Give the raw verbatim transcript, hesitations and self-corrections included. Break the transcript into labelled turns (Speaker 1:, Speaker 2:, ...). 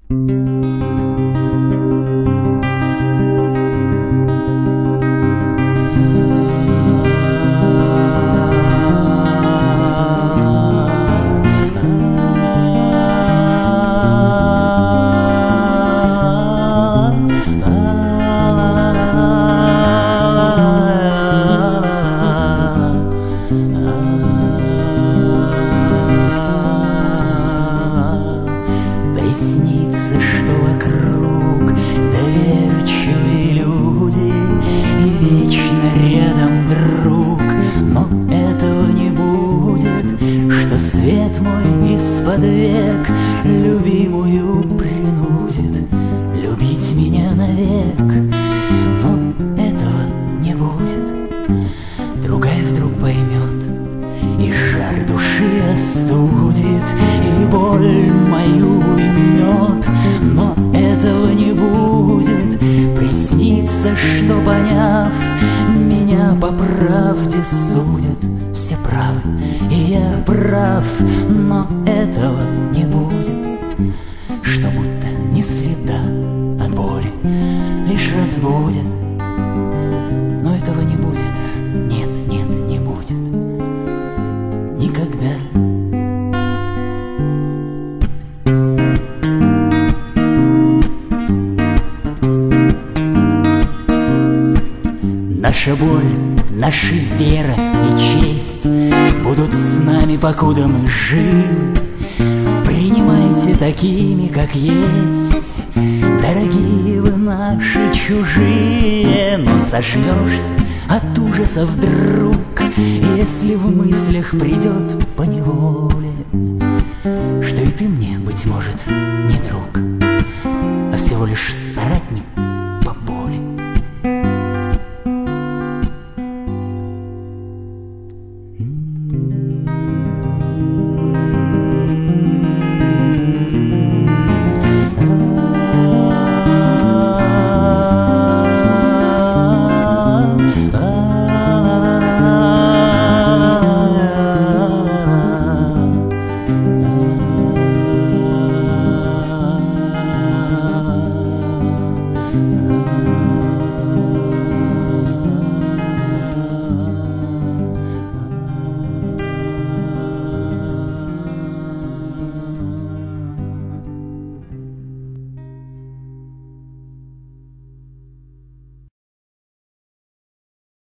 Speaker 1: Снится, что вокруг доверчивые люди и вечно рядом друг, но этого не будет, что свет мой из-под век любимую принудит любить меня навек, но этого не будет. Другая вдруг поймет, и жар души остудит, и боль мою уймет, но этого не будет. Приснится, что, поняв, меня по правде судят. Все правы, и я прав, но этого не будет. Что будто ни следа от боли лишь разбудит, но этого не будет. Нет, нет, не будет. Никогда. Наша боль, наша вера и честь будут с нами, покуда мы живы. Принимайте такими, как есть, дорогие вы наши чужие. Но сожмешься от ужаса вдруг, если в мыслях придет поневоле, что и ты мне, быть может, не друг, а всего лишь